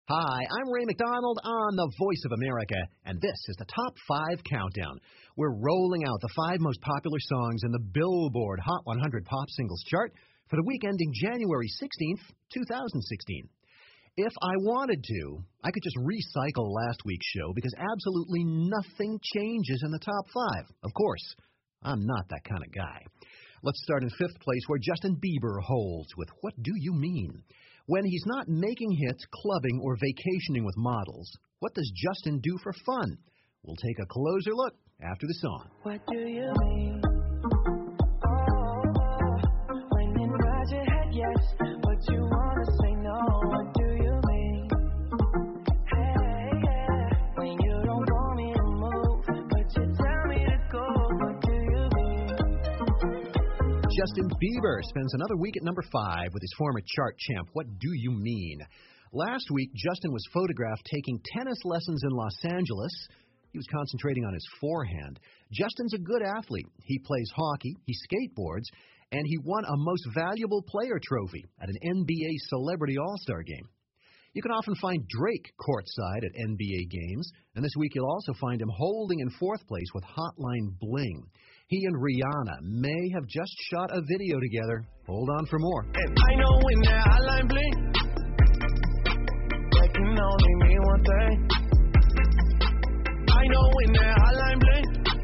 Hi, I'm Ray McDonald on the Voice of America, and this is the Top 5 Countdown. We're rolling out the 5 most popular songs in the Billboard Hot 100 Pop Singles chart for the week ending January 16th, 2016. If I wanted to, I could just recycle last week's show because absolutely nothing changes in the top 5. Of course, I'm not that kind of guy. Let's start in 5th place where Justin Bieber holds with What Do You Mean? When he's not making hits, clubbing, or vacationing with models, what does Justin do for fun? We'll take a closer look after the song. What do you mean? When you nod your head yes, but you wanna say no. What do you mean? Hey, yeah. When you don't want me to move, but you tell me to go. What do you mean? Justin Bieber spends another week at number 5 with his former chart champ, What Do You Mean? Last week, Justin was photographed taking tennis lessons in Los Angeles. He was concentrating on his forehand. Justin's a good athlete. He plays hockey, he skateboards, and he won a Most Valuable Player trophy at an NBA Celebrity All-Star game. You can often find Drake courtside at NBA games, and this week you'll also find him holding in 4th place with Hotline Bling. He and Rihanna may have just shot a video together. Hold on for more. And I know when that Hotline Bling, that can only mean one thing. I know when that Hotline Bling,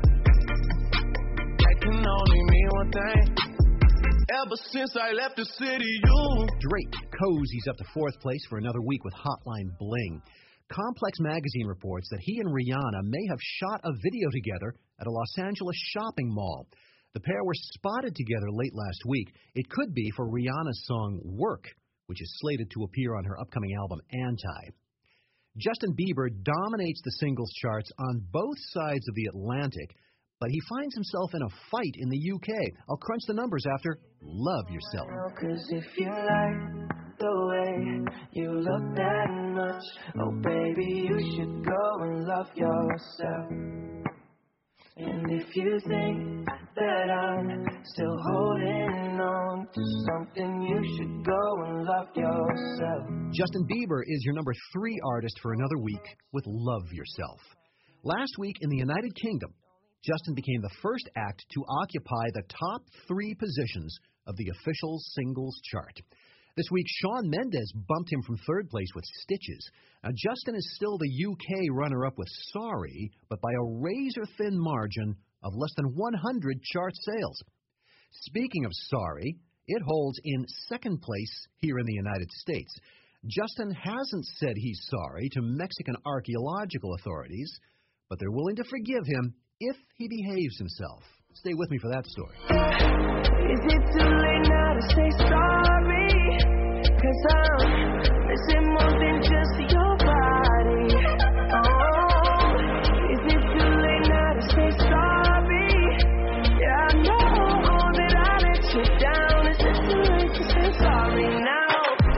that can only mean one thing. Ever since I left the city, you. Drake cozies up to 4th place for another week with Hotline Bling. Complex Magazine reports that he and Rihanna may have shot a video together at a Los Angeles shopping mall. The pair were spotted together late last week. It could be for Rihanna's song Work, which is slated to appear on her upcoming album Anti. Justin Bieber dominates the singles charts on both sides of the Atlantic, but he finds himself in a fight in the UK. I'll crunch the numbers after Love Yourself. 'Cause if you like the way you look that much, oh baby, you should go and love yourself. And if you think that I'm still holding on to something, you should go and love yourself. Justin Bieber is your number 3 artist for another week with Love Yourself. Last week in the United Kingdom, Justin became the first act to occupy the top 3 positions of the official singles chart. This week, Shawn Mendes bumped him from 3rd place with Stitches. Now, Justin is still the UK runner-up with Sorry, but by a razor-thin margin of less than 100 chart sales. Speaking of Sorry, it holds in 2nd place here in the United States. Justin hasn't said he's sorry to Mexican archaeological authorities, but they're willing to forgive him if he behaves himself. Stay with me for that story. Is it too late now to say sorry? 'Cause I'm missing more than just your body. Oh, is it too late now to say sorry? Yeah, I know that I let you down. Is it too late to say sorry now?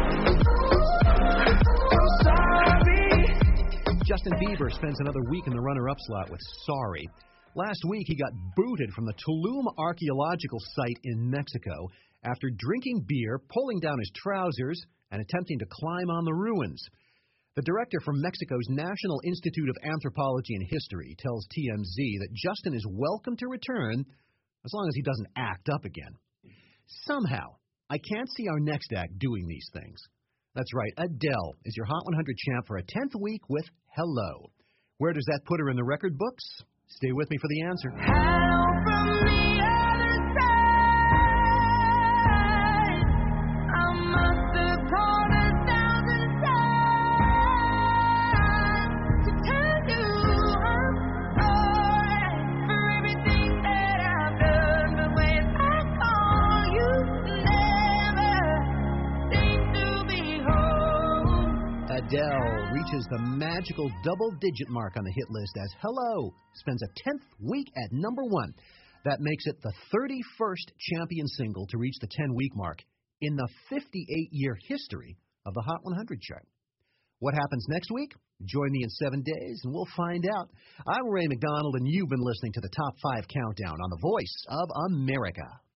I'm sorry. Justin Bieber spends another week in the runner-up slot with Sorry. Last week, he got booted from the Tulum archaeological site in Mexico after drinking beer, pulling down his trousers, and attempting to climb on the ruins. The director from Mexico's National Institute of Anthropology and History tells TMZ that Justin is welcome to return as long as he doesn't act up again. Somehow, I can't see our next act doing these things. That's right, Adele is your Hot 100 champ for a 10th week with Hello. Where does that put her in the record books? Stay with me for the answer. Hello from the other side. I must have called 1,000 times to tell you I'm sorry for everything that I've done. But when I call, you never seem to be home. Adele reaches the magical double-digit mark on the hit list as Hello spends a 10th week at number 1. That makes it the 31st champion single to reach the 10-week mark in the 58-year history of the Hot 100 chart. What happens next week? Join me in 7 days and we'll find out. I'm Ray McDonald, and you've been listening to the Top 5 Countdown on the Voice of America.